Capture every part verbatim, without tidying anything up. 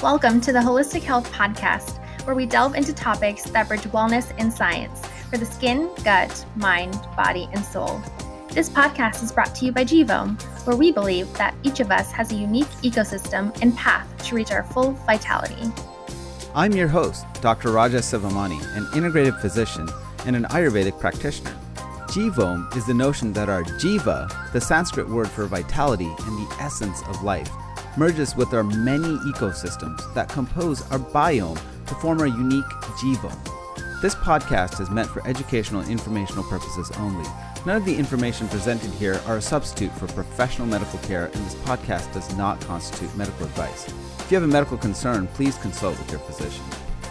Welcome to the Holistic Health Podcast, where we delve into topics that bridge wellness and science for the skin, gut, mind, body, and soul. This podcast is brought to you by Givome, where we believe that each of us has a unique ecosystem and path to reach our full vitality. I'm your host, Doctor Raja Sivamani, an integrative physician and an Ayurvedic practitioner. Givome is the notion that our Jiva, the Sanskrit word for vitality and the essence of life, merges with our many ecosystems that compose our biome to form our unique Jivome. This podcast is meant for educational and informational purposes only. None of the information presented here are a substitute for professional medical care, and this podcast does not constitute medical advice. If you have a medical concern, please consult with your physician.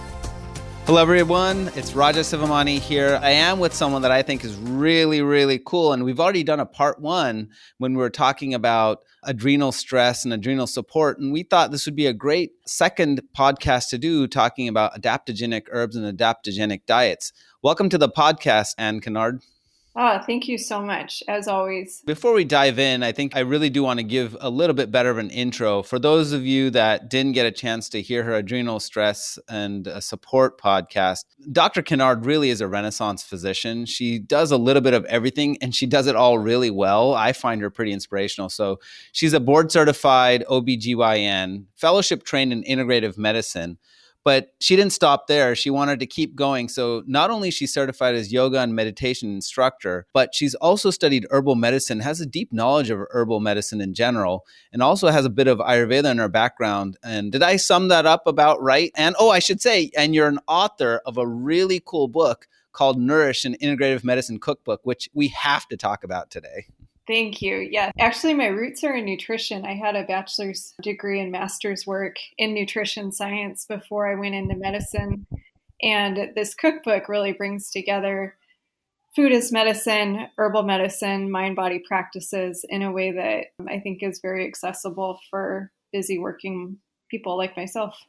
Hello, everyone. It's Raja Sivamani here. I am with someone that I think is really, really cool. And we've already done a part one when we were talking about adrenal stress and adrenal support. And we thought this would be a great second podcast to do, talking about adaptogenic herbs and adaptogenic diets. Welcome to the podcast, Anne Kennard. Oh, thank you so much, as always. Before we dive in, I think I really do want to give a little bit better of an intro. For those of you that didn't get a chance to hear her adrenal stress and support podcast, Doctor Kennard really is a Renaissance physician. She does a little bit of everything, and she does it all really well. I find her pretty inspirational. So she's a board-certified O B G Y N, fellowship trained in integrative medicine. But she didn't stop there. She wanted to keep going. So not only is she certified as yoga and meditation instructor, but she's also studied herbal medicine, has a deep knowledge of herbal medicine in general, and also has a bit of Ayurveda in her background. And did I sum that up about right? And oh, I should say, and you're an author of a really cool book called Nourish, an Integrative Medicine Cookbook, which we have to talk about today. Thank you. Yeah, actually, my roots are in nutrition. I had a bachelor's degree and master's work in nutrition science before I went into medicine. And this cookbook really brings together food as medicine, herbal medicine, mind-body practices in a way that I think is very accessible for busy working people like myself.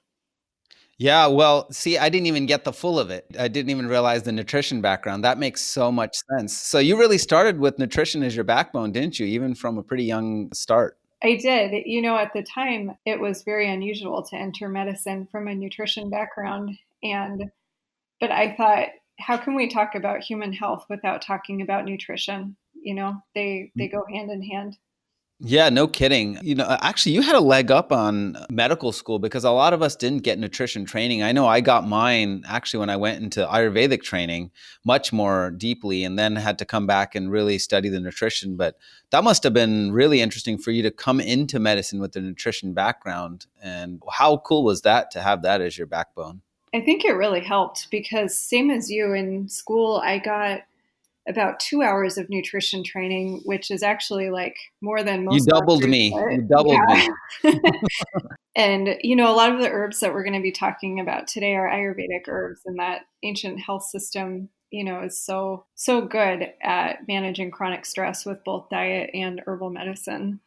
Yeah, well, see, I didn't even get the full of it. I didn't even realize the nutrition background. That makes so much sense. So you really started with nutrition as your backbone, didn't you? Even from a pretty young start. I did. You know, at the time, it was very unusual to enter medicine from a nutrition background. And, but I thought, how can we talk about human health without talking about nutrition? You know, they, they go hand in hand. Yeah, no kidding. You know, actually, you had a leg up on medical school because a lot of us didn't get nutrition training. I know I got mine actually when I went into Ayurvedic training much more deeply, and then had to come back and really study the nutrition. But that must have been really interesting for you to come into medicine with the nutrition background. And how cool was that to have that as your backbone? I think it really helped because same as you in school, I got about two hours of nutrition training, which is actually like more than most. You doubled me. You doubled yeah. me. And, you know, a lot of the herbs that we're going to be talking about today are Ayurvedic herbs, and that ancient health system, you know, is so, so good at managing chronic stress with both diet and herbal medicine.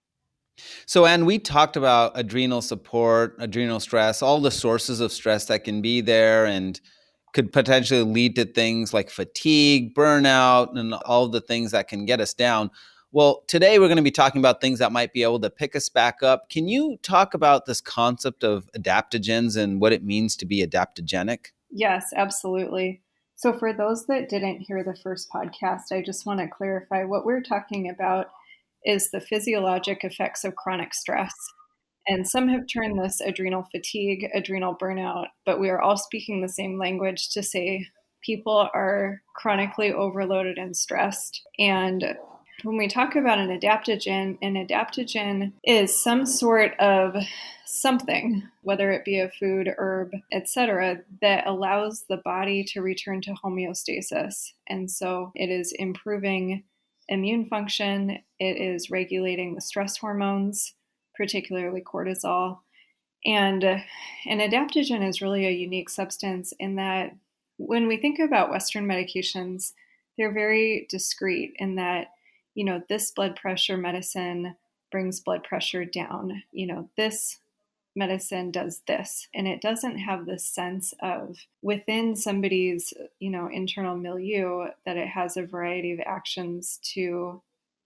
So, Anne, we talked about adrenal support, adrenal stress, all the sources of stress that can be there, and could potentially lead to things like fatigue, burnout, and all the things that can get us down. Well, today we're going to be talking about things that might be able to pick us back up. Can you talk about this concept of adaptogens and what it means to be adaptogenic? Yes, absolutely. So for those that didn't hear the first podcast, I just want to clarify what we're talking about is the physiologic effects of chronic stress. And some have termed this adrenal fatigue, adrenal burnout, but we are all speaking the same language to say people are chronically overloaded and stressed. And when we talk about an adaptogen, an adaptogen is some sort of something, whether it be a food, herb, et cetera, that allows the body to return to homeostasis. And so it is improving immune function, it is regulating the stress hormones, particularly cortisol. And uh, an adaptogen is really a unique substance in that when we think about Western medications, they're very discrete in that, you know, this blood pressure medicine brings blood pressure down. You know, this medicine does this, and it doesn't have this sense of within somebody's, you know, internal milieu that it has a variety of actions to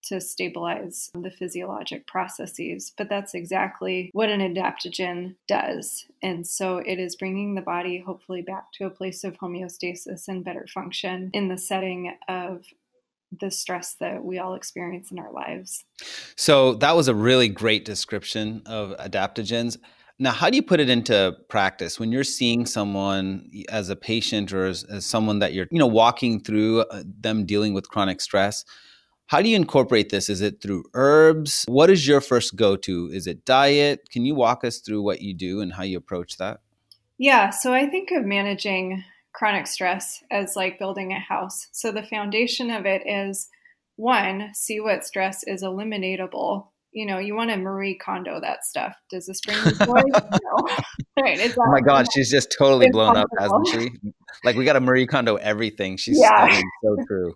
to stabilize the physiologic processes. But that's exactly what an adaptogen does. And so it is bringing the body hopefully back to a place of homeostasis and better function in the setting of the stress that we all experience in our lives. So that was a really great description of adaptogens. Now, how do you put it into practice when you're seeing someone as a patient or as, as someone that you're, you know, walking through uh, them dealing with chronic stress? How do you incorporate this? Is it through herbs? What is your first go-to? Is it diet? Can you walk us through what you do and how you approach that? Yeah, so I think of managing chronic stress as like building a house. So the foundation of it is, one, see what stress is eliminatable. You know, you want to Marie Kondo that stuff. Does this bring you joy? No. Right. It's oh my God, she's just totally blown up, hasn't she? Like we got to Marie Kondo everything. She's yeah. I mean, so true.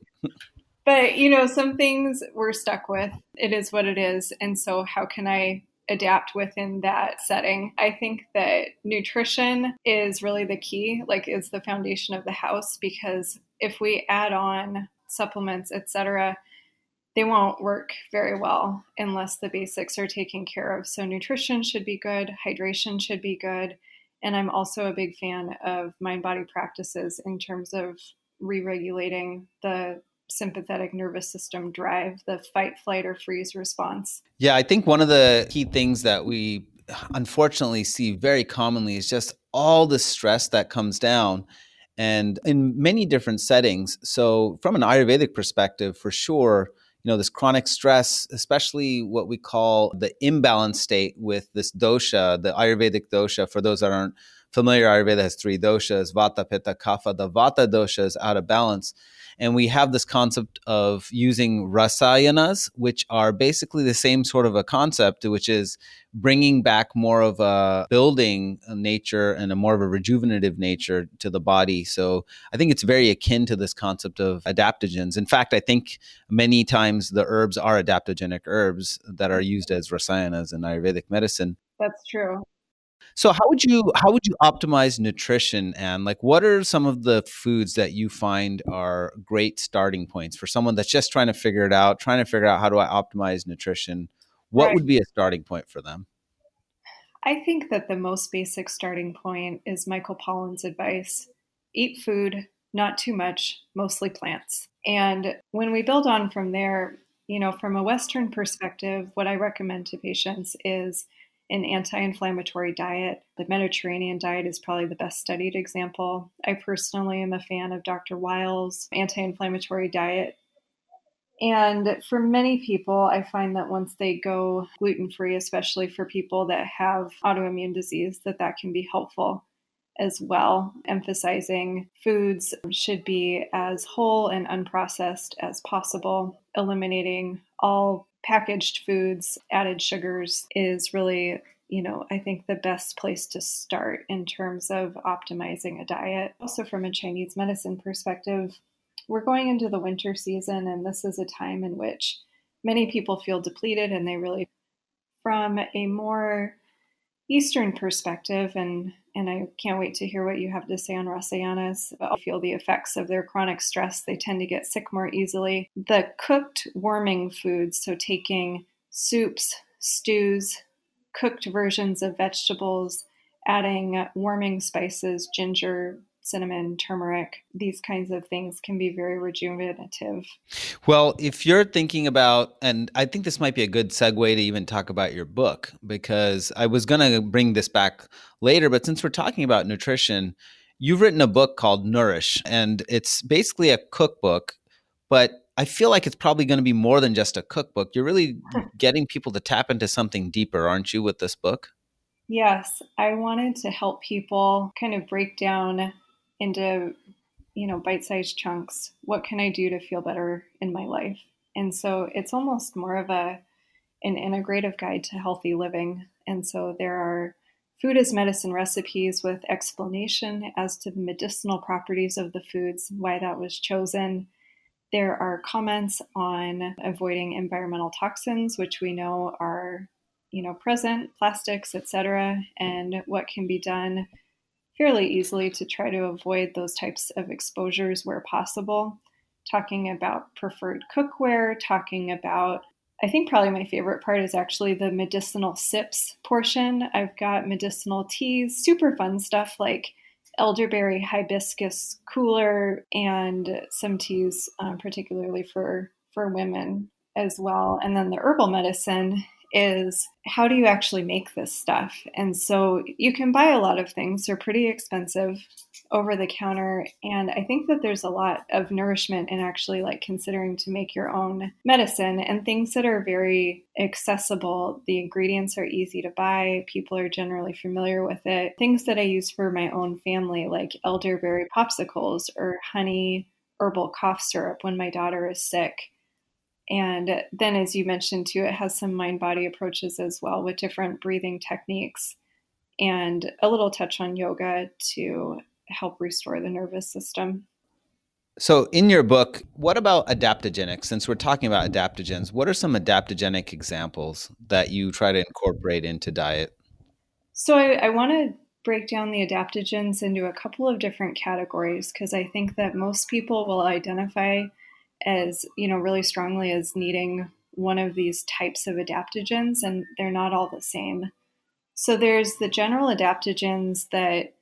But, you know, some things we're stuck with. It is what it is. And so how can I adapt within that setting? I think that nutrition is really the key, like is the foundation of the house, because if we add on supplements, et cetera, they won't work very well unless the basics are taken care of. So nutrition should be good, hydration should be good. And I'm also a big fan of mind-body practices in terms of re-regulating the sympathetic nervous system drive, the fight, flight, or freeze response. Yeah, I think one of the key things that we unfortunately see very commonly is just all the stress that comes down, and in many different settings. So from an Ayurvedic perspective, for sure, you know, this chronic stress, especially what we call the imbalance state with this dosha, the Ayurvedic dosha, for those that aren't familiar, Ayurveda has three doshas, Vata, Pitta, Kapha. The Vata dosha is out of balance. And we have this concept of using rasayanas, which are basically the same sort of a concept, which is bringing back more of a building nature and a more of a rejuvenative nature to the body. So I think it's very akin to this concept of adaptogens. In fact, I think many times the herbs are adaptogenic herbs that are used as rasayanas in Ayurvedic medicine. That's true. So how would you how would you optimize nutrition, Anne? Like, what are some of the foods that you find are great starting points for someone that's just trying to figure it out, trying to figure out how do I optimize nutrition? What Right. would be a starting point for them? I think that the most basic starting point is Michael Pollan's advice. Eat food, not too much, mostly plants. And when we build on from there, you know, from a Western perspective, what I recommend to patients is an anti-inflammatory diet. The Mediterranean diet is probably the best studied example. I personally am a fan of Doctor Weil's anti-inflammatory diet. And for many people, I find that once they go gluten-free, especially for people that have autoimmune disease, that that can be helpful as well. Emphasizing foods should be as whole and unprocessed as possible. Eliminating all packaged foods, added sugars is really, you know, I think the best place to start in terms of optimizing a diet. Also from a Chinese medicine perspective, we're going into the winter season, and this is a time in which many people feel depleted, and they really, from a more Eastern perspective, and, and I can't wait to hear what you have to say on rasayanas, but feel the effects of their chronic stress. They tend to get sick more easily. The cooked warming foods, so taking soups, stews, cooked versions of vegetables, adding warming spices, ginger, cinnamon, turmeric, these kinds of things can be very rejuvenative. Well, if you're thinking about, and I think this might be a good segue to even talk about your book, because I was going to bring this back later, but since we're talking about nutrition, you've written a book called Nourish, and it's basically a cookbook, but I feel like it's probably going to be more than just a cookbook. You're really getting people to tap into something deeper, aren't you, with this book? Yes, I wanted to help people kind of break down into, you know, bite-sized chunks. What can I do to feel better in my life? And so it's almost more of a an integrative guide to healthy living. And so there are food as medicine recipes with explanation as to the medicinal properties of the foods, why that was chosen. There are comments on avoiding environmental toxins, which we know are, you know, present, plastics, et cetera, and what can be done fairly easily to try to avoid those types of exposures where possible. Talking about preferred cookware, talking about I think probably my favorite part is actually the medicinal sips portion. I've got medicinal teas, super fun stuff like elderberry hibiscus cooler, and some teas um, particularly for, for women as well. And then the herbal medicine is, how do you actually make this stuff? And so you can buy a lot of things. They're pretty expensive over the counter. And I think that there's a lot of nourishment in actually like considering to make your own medicine, and things that are very accessible. The ingredients are easy to buy. People are generally familiar with it. Things that I use for my own family, like elderberry popsicles or honey herbal cough syrup when my daughter is sick. And then, as you mentioned too, it has some mind-body approaches as well with different breathing techniques and a little touch on yoga to help restore the nervous system. So in your book, what about adaptogenics? Since we're talking about adaptogens, what are some adaptogenic examples that you try to incorporate into diet? So I, I want to break down the adaptogens into a couple of different categories, because I think that most people will identify as, you know, really strongly as needing one of these types of adaptogens, and they're not all the same. So there's the general adaptogens that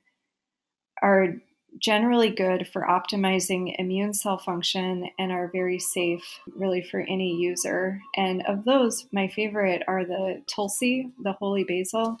are generally good for optimizing immune cell function and are very safe really for any user. And of those, my favorite are the tulsi, the holy basil,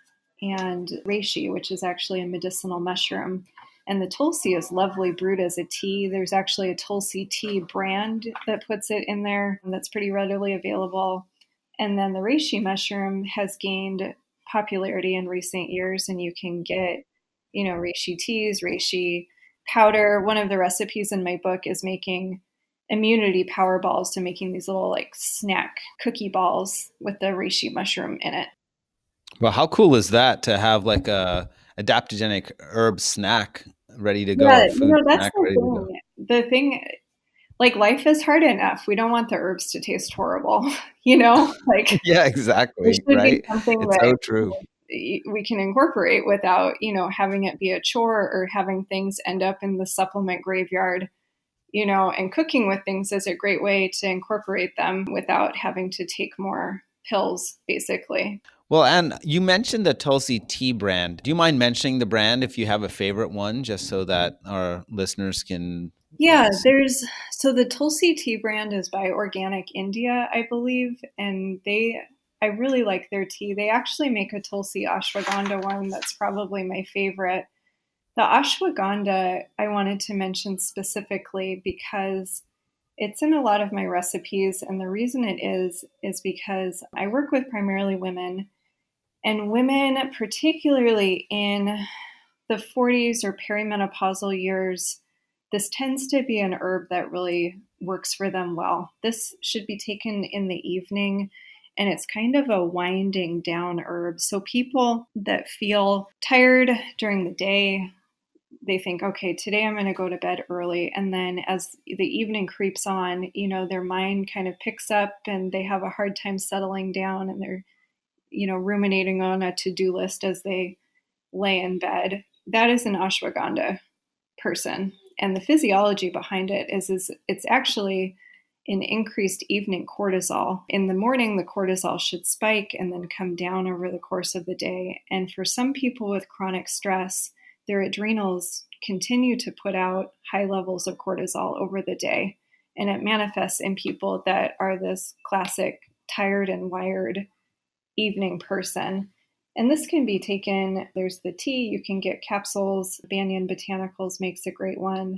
and reishi, which is actually a medicinal mushroom. And the tulsi is lovely brewed as a tea. There's actually a tulsi tea brand that puts it in there that's pretty readily available. And then the reishi mushroom has gained popularity in recent years, and you can get, you know, reishi teas, reishi powder. One of the recipes in my book is making immunity power balls, to making these little like snack cookie balls with the reishi mushroom in it. Well, how cool is that to have like a adaptogenic herb snack ready to go? Yeah, Food you know, that's snack the ready to go. thing. The thing, like, life is hard enough. We don't want the herbs to taste horrible, you know? Like, Yeah, exactly. there should Right. be something It's that so true. we can incorporate without, you know, having it be a chore or having things end up in the supplement graveyard, you know, and cooking with things is a great way to incorporate them without having to take more pills, basically. Well, and you mentioned the Tulsi tea brand. Do you mind mentioning the brand if you have a favorite one, just so that our listeners can? Yeah, there's, so the Tulsi tea brand is by Organic India, I believe, and they, I really like their tea. They actually make a Tulsi ashwagandha one that's probably my favorite. The ashwagandha I wanted to mention specifically because it's in a lot of my recipes, and the reason it is, is because I work with primarily women, and women, particularly in the forties or perimenopausal years, this tends to be an herb that really works for them well. This should be taken in the evening, and it's kind of a winding down herb. So people that feel tired during the day, they think, okay, today I'm going to go to bed early. And then as the evening creeps on, you know, their mind kind of picks up and they have a hard time settling down, and they're, you know, ruminating on a to-do list as they lay in bed. That is an ashwagandha person. And the physiology behind it is, is it's actually an increased evening cortisol. In the morning, the cortisol should spike and then come down over the course of the day. And for some people with chronic stress, their adrenals continue to put out high levels of cortisol over the day. And it manifests in people that are this classic tired and wired evening person. And this can be taken, there's the tea, you can get capsules. Banyan Botanicals makes a great one,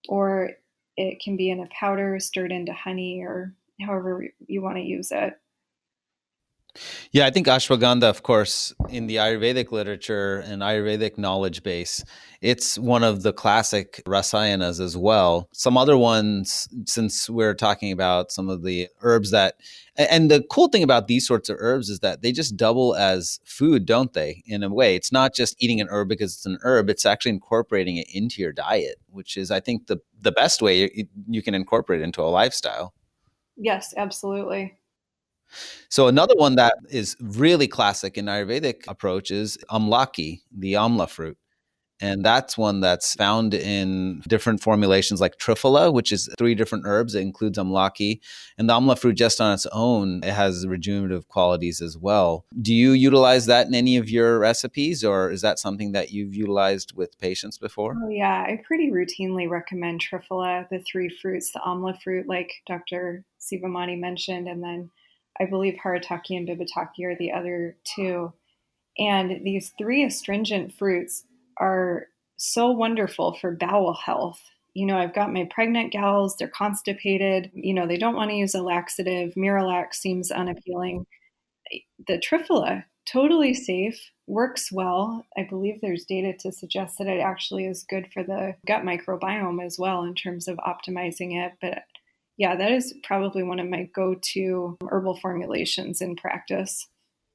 or it can be in a powder stirred into honey, or however you want to use it. Yeah, I think ashwagandha, of course, in the Ayurvedic literature and Ayurvedic knowledge base, it's one of the classic rasayanas as well. Some other ones, since we're talking about some of the herbs that, and the cool thing about these sorts of herbs is that they just double as food, don't they? In a way, it's not just eating an herb because it's an herb, it's actually incorporating it into your diet, which is, I think, the, the best way you, you can incorporate it into a lifestyle. Yes, absolutely. So another one that is really classic in Ayurvedic approach is amlaki, the amla fruit. And that's one that's found in different formulations like triphala, which is three different herbs. It includes amlaki. And the amla fruit just on its own, it has rejuvenative qualities as well. Do you utilize that in any of your recipes, or is that something that you've utilized with patients before? Oh, yeah. I pretty routinely recommend triphala, the three fruits, the amla fruit, like Doctor Sivamani mentioned, and then I believe haritaki and bibitaki are the other two. And these three astringent fruits are so wonderful for bowel health. You know, I've got my pregnant gals, they're constipated, you know, they don't want to use a laxative. Miralax seems unappealing. The triphala, totally safe, works well. I believe there's data to suggest that it actually is good for the gut microbiome as well in terms of optimizing it. But yeah, that is probably one of my go-to herbal formulations in practice.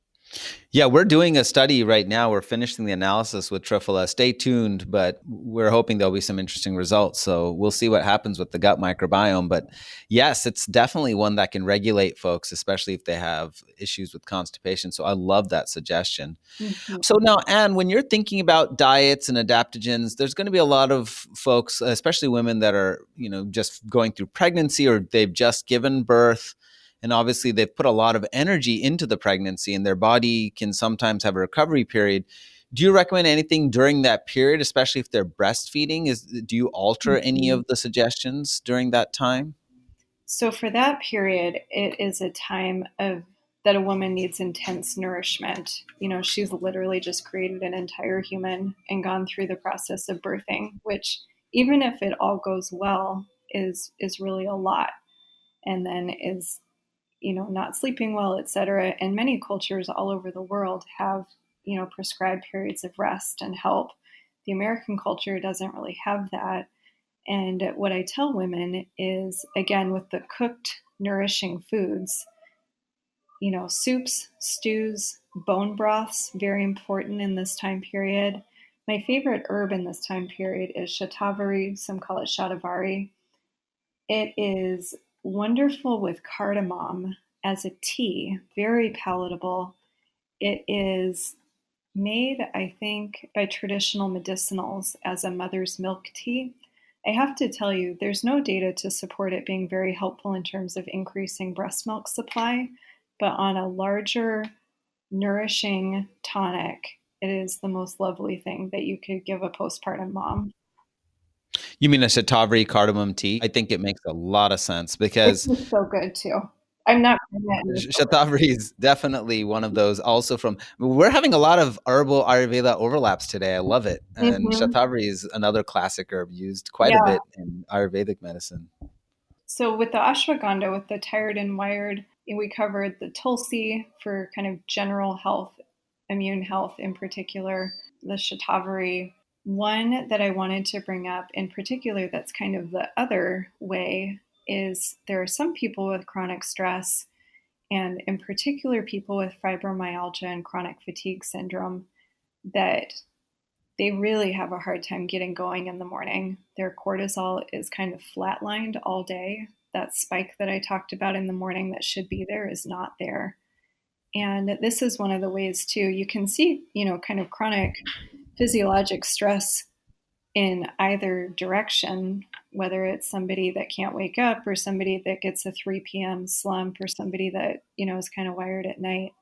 Yeah, we're doing a study right now. We're finishing the analysis with triphala. Stay tuned, but we're hoping there'll be some interesting results. So we'll see what happens with the gut microbiome. But yes, it's definitely one that can regulate folks, especially if they have issues with constipation. So I love that suggestion. Mm-hmm. So now, Anne, when you're thinking about diets and adaptogens, there's going to be a lot of folks, especially women that are, you know, just going through pregnancy or they've just given birth. And obviously, they've put a lot of energy into the pregnancy and their body can sometimes have a recovery period. Do you recommend anything during that period, especially if they're breastfeeding? Is, do you alter mm-hmm. any of the suggestions during that time? So for that period, it is a time of that a woman needs intense nourishment. You know, she's literally just created an entire human and gone through the process of birthing, which even if it all goes well, is is really a lot. And then is you know, not sleeping well, et cetera. And many cultures all over the world have, you know, prescribed periods of rest and help. The American culture doesn't really have that. And what I tell women is, again, with the cooked, nourishing foods, you know, soups, stews, bone broths, very important in this time period. My favorite herb in this time period is shatavari. Some call it shatavari. It is wonderful with cardamom as a tea, very palatable. It is made, I think, by traditional medicinals as a mother's milk tea. I have to tell you, there's no data to support it being very helpful in terms of increasing breast milk supply, but on a larger, nourishing tonic, it is the most lovely thing that you could give a postpartum mom. You mean a shatavari cardamom tea? I think it makes a lot of sense because it's so good too. I'm not. Shatavari is definitely one of those. Also, from we're having a lot of herbal Ayurveda overlaps today. I love it, and mm-hmm. Shatavari is another classic herb used quite yeah. a bit in Ayurvedic medicine. So, with the ashwagandha, with the tired and wired, we covered the tulsi for kind of general health, immune health in particular. The Shatavari. One that I wanted to bring up in particular that's kind of the other way is there are some people with chronic stress, and in particular people with fibromyalgia and chronic fatigue syndrome, that they really have a hard time getting going in the morning. Their cortisol is kind of flatlined all day. That spike that I talked about in the morning that should be there is not there. And this is one of the ways too, you can see, you know, kind of chronic physiologic stress in either direction, whether it's somebody that can't wake up or somebody that gets a three p.m. slump or somebody that, you know, is kind of wired at night.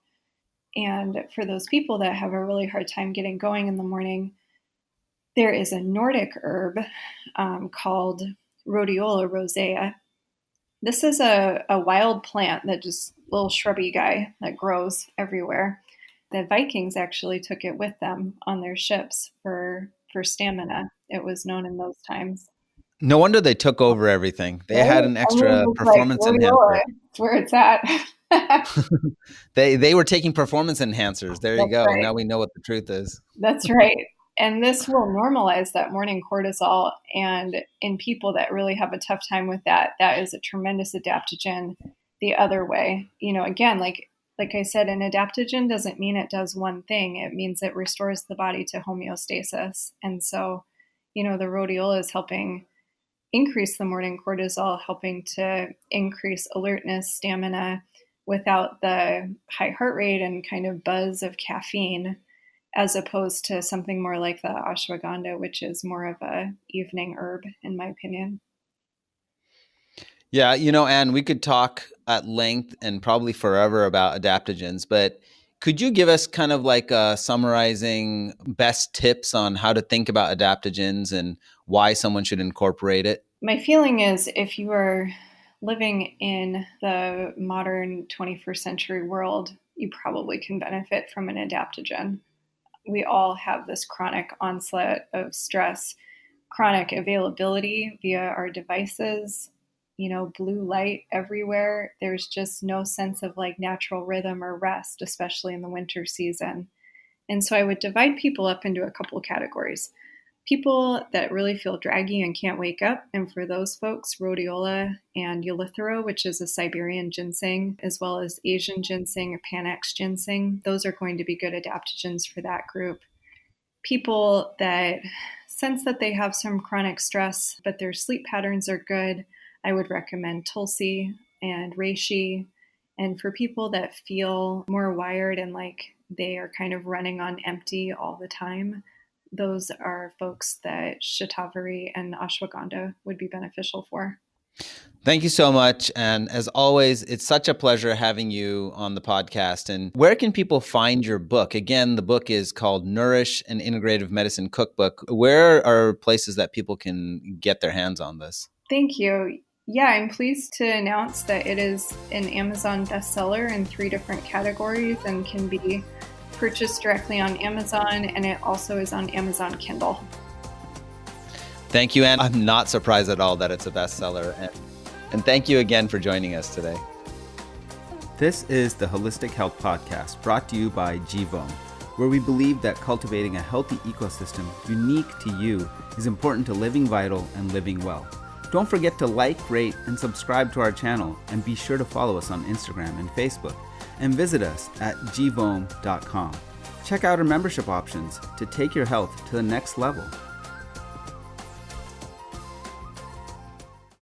And for those people that have a really hard time getting going in the morning, there is a Nordic herb um, called Rhodiola rosea. This is a, a wild plant that just little shrubby guy that grows everywhere. The Vikings actually took it with them on their ships for, for stamina. It was known in those times. No wonder they took over everything. They right? had an extra performance like, enhancer. That's where it's at. they they were taking performance enhancers. There you That's go. Right. Now we know what the truth is. That's right. And this will normalize that morning cortisol. And in people that really have a tough time with that, that is a tremendous adaptogen the other way. You know, again, like like I said, an adaptogen doesn't mean it does one thing. It means it restores the body to homeostasis. And so, you know, the rhodiola is helping increase the morning cortisol, helping to increase alertness, stamina without the high heart rate and kind of buzz of caffeine. as opposed to something more like the ashwagandha, which is more of a evening herb, in my opinion. Yeah, you know, Anne, we could talk at length and probably forever about adaptogens, but could you give us kind of like a summarizing best tips on how to think about adaptogens and why someone should incorporate it? My feeling is if you are living in the modern twenty-first century world, you probably can benefit from an adaptogen. We all have this chronic onslaught of stress, chronic availability via our devices, you know, blue light everywhere. There's just no sense of like natural rhythm or rest, especially in the winter season. And so I would divide people up into a couple of categories. People that really feel draggy and can't wake up. And for those folks, rhodiola and Eleuthero, which is a Siberian ginseng, as well as Asian ginseng or Panax ginseng, those are going to be good adaptogens for that group. People that sense that they have some chronic stress, but their sleep patterns are good, I would recommend Tulsi and Reishi. And for people that feel more wired and like they are kind of running on empty all the time, those are folks that Shatavari and ashwagandha would be beneficial for. Thank you so much. And as always, it's such a pleasure having you on the podcast. And where can people find your book? Again, the book is called Nourish, an Integrative Medicine Cookbook. Where are places that people can get their hands on this? Thank you. Yeah, I'm pleased to announce that it is an Amazon bestseller in three different categories and can be purchased directly on Amazon, and it also is on Amazon Kindle. Thank you, Anne. I'm not surprised at all that it's a bestseller. And, and thank you again for joining us today. This is the Holistic Health Podcast, brought to you by Jivome, where we believe that cultivating a healthy ecosystem unique to you is important to living vital and living well. Don't forget to like, rate, and subscribe to our channel, and be sure to follow us on Instagram and Facebook, and visit us at jivome dot com. Check out our membership options to take your health to the next level.